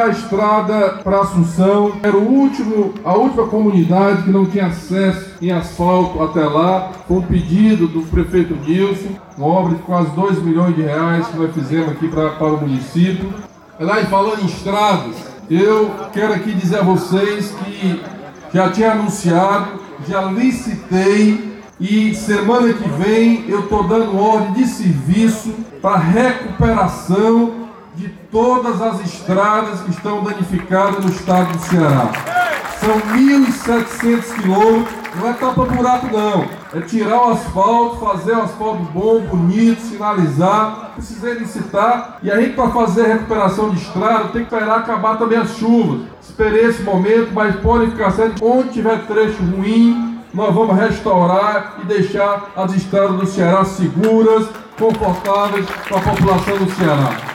A estrada para Assunção era a última comunidade que não tinha acesso em asfalto até lá. Foi um pedido do prefeito Nilson, uma obra de quase 2 milhões de reais que nós fizemos aqui para o município. E falando em estradas, eu quero aqui dizer a vocês que já tinha anunciado, já licitei e semana que vem eu estou dando ordem de serviço para recuperação de todas as estradas que estão danificadas no estado do Ceará. São 1.700 quilômetros, não é tapa-buraco não, é tirar o asfalto, fazer o asfalto bom, bonito, sinalizar, precisei licitar, e a gente para fazer a recuperação de estrada tem que esperar acabar também as chuvas. Esperei esse momento, mas pode ficar certo, onde tiver trecho ruim, nós vamos restaurar e deixar as estradas do Ceará seguras, confortáveis para a população do Ceará.